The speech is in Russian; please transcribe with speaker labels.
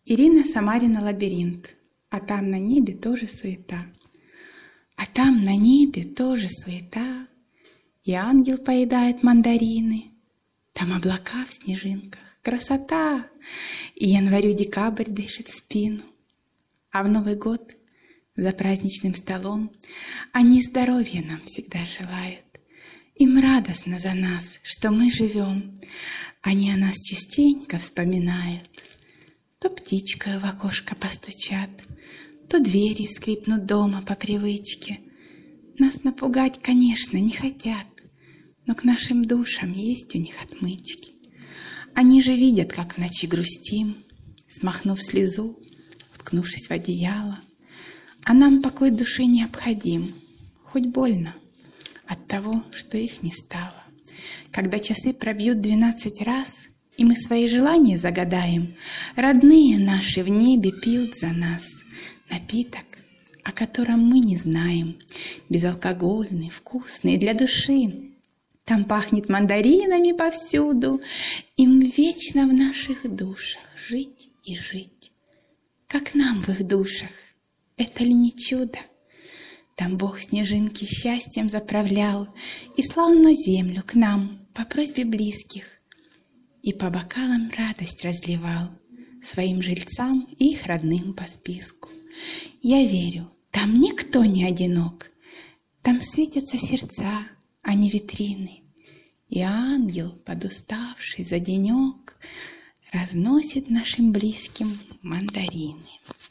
Speaker 1: Ирина Самарина «Лабиринт». А там на небе тоже суета. А там на небе тоже суета. И ангел поедает мандарины. Там облака в снежинках. Красота! И январю декабрь дышит в спину. А в Новый год за праздничным столом они здоровья нам всегда желают. Им радостно за нас, что мы живем. Они о нас частенько вспоминают. То птичкой в окошко постучат, то двери скрипнут дома по привычке. Нас напугать, конечно, не хотят, но к нашим душам есть у них отмычки. Они же видят, как в ночи грустим, смахнув слезу, уткнувшись в одеяло. А нам покой души необходим, хоть больно от того, что их не стало. Когда часы пробьют 12 раз, и мы свои желания загадаем, родные наши в небе пьют за нас напиток, о котором мы не знаем, безалкогольный, вкусный для души. Там пахнет мандаринами повсюду, им вечно в наших душах жить и жить. Как нам в их душах, это ли не чудо? Там Бог снежинки счастьем заправлял и слал на землю к нам по просьбе близких, и по бокалам радость разливал своим жильцам и их родным по списку. Я верю, там никто не одинок, там светятся сердца, а не витрины, и ангел, подуставший за денек, разносит нашим близким мандарины.